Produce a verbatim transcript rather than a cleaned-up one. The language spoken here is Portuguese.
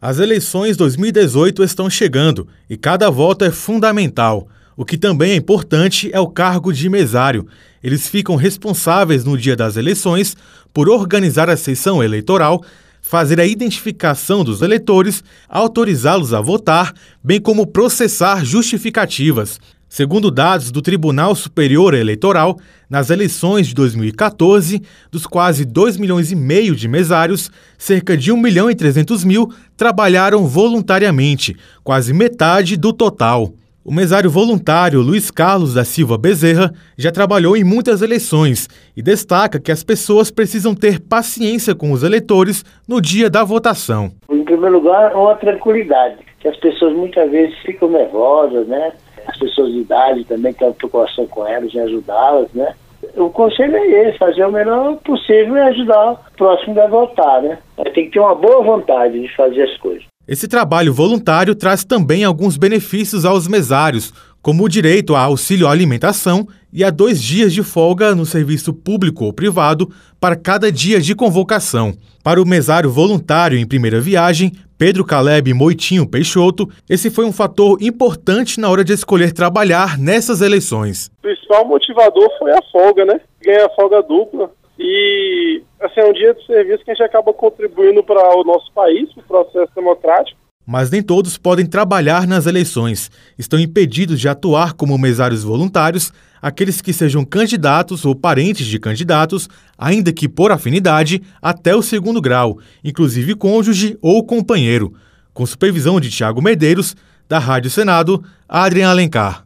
As eleições dois mil e dezoito estão chegando e cada voto é fundamental. O que também é importante é o cargo de mesário. Eles ficam responsáveis no dia das eleições por organizar a sessão eleitoral, fazer a identificação dos eleitores, autorizá-los a votar, bem como processar justificativas. Segundo dados do Tribunal Superior Eleitoral, nas eleições de dois mil e quatorze, dos quase dois milhões e meio de mesários, cerca de um milhão e trezentos mil trabalharam voluntariamente, quase metade do total. O mesário voluntário Luiz Carlos da Silva Bezerra já trabalhou em muitas eleições e destaca que as pessoas precisam ter paciência com os eleitores no dia da votação. Em primeiro lugar, uma tranquilidade, que as pessoas muitas vezes ficam nervosas, né? As pessoas de idade também têm preocupação com elas, em ajudá-las, né? O conselho é esse, fazer o melhor possível e ajudar o próximo a votar, né? Tem que ter uma boa vontade de fazer as coisas. Esse trabalho voluntário traz também alguns benefícios aos mesários, como o direito a auxílio à alimentação e a dois dias de folga no serviço público ou privado para cada dia de convocação. Para o mesário voluntário em primeira viagem, Pedro Caleb Moitinho Peixoto, esse foi um fator importante na hora de escolher trabalhar nessas eleições. O principal motivador foi a folga, né? Ganhar folga dupla. E assim, é um dia de serviço que a gente acaba contribuindo para o nosso país, para o processo democrático. Mas nem todos podem trabalhar nas eleições. Estão impedidos de atuar como mesários voluntários aqueles que sejam candidatos ou parentes de candidatos, ainda que por afinidade, até o segundo grau, inclusive cônjuge ou companheiro. Com supervisão de Tiago Medeiros, da Rádio Senado, Adrian Alencar.